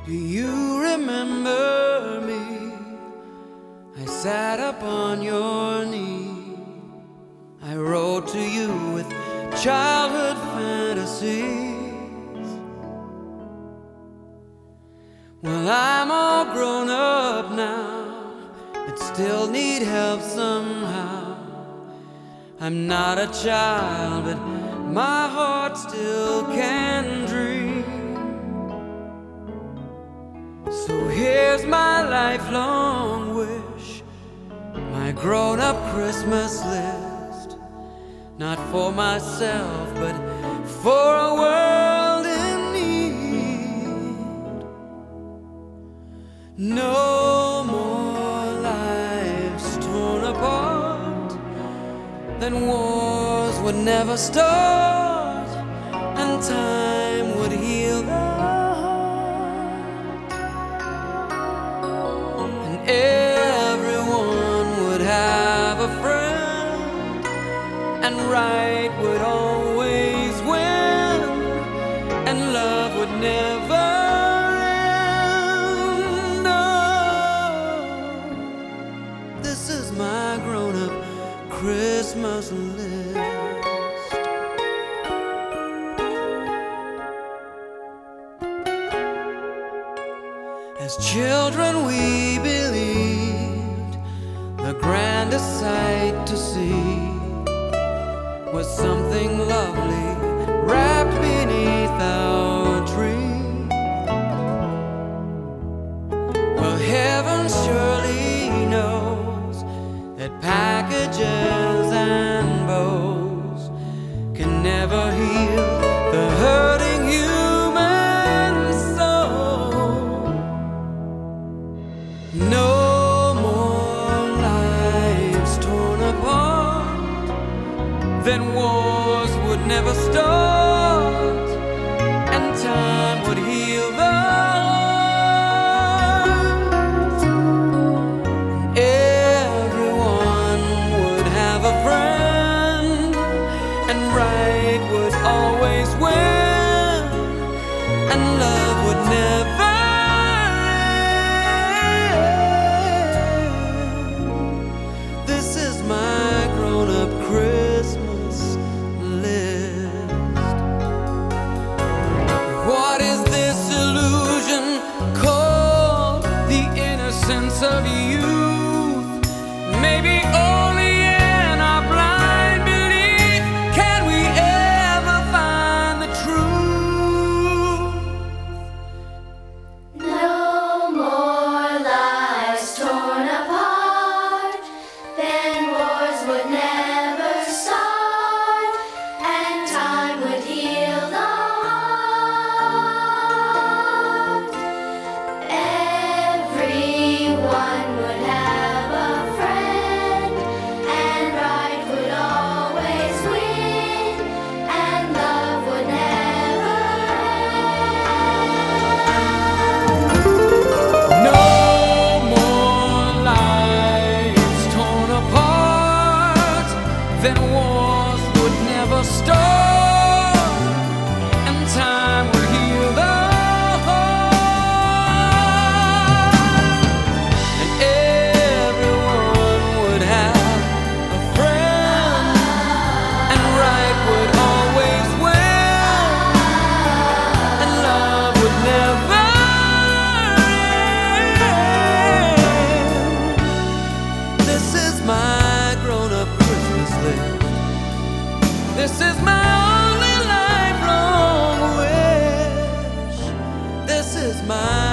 Do you remember me? I sat upon your knee. I wrote to you with childhood fantasies. Well, I'm all grown up now, but still need help somehow. I'm not a child, but my heart still can dream. So here's my lifelong wish, my grown-up Christmas list. Not for myself, but for a world in need. No more lives torn apart, then wars would never start, and time would heal the heart, and everyone would have a friend, and right would always win, and love would never end. No, this is my grown-up Christmas list. As children we believed the grandest sight to see was something lovely wrapped beneath our tree. Well, heaven surely knows that packages and bows can never heal the hurting human soul. No more lives torn apart, then wars would never start, and time would heal the heart. Everyone would have a friend, and right would always win, and love would never end. This is my grown-up Christmas list. What is this illusion called the innocence of youth? Maybe only in our blind belief can we ever find the truth. No more lives torn apart, then wars would never start, and time would heal the heart. Everyone would have a friend, and right would always win, and love would never end. No more lives torn apart, then wars would never start, and time would heal the heart, and everyone would have a friend, and right would always win, and love would never end. This is my grown-up Christmas list. This is my only lifelong wish. This is my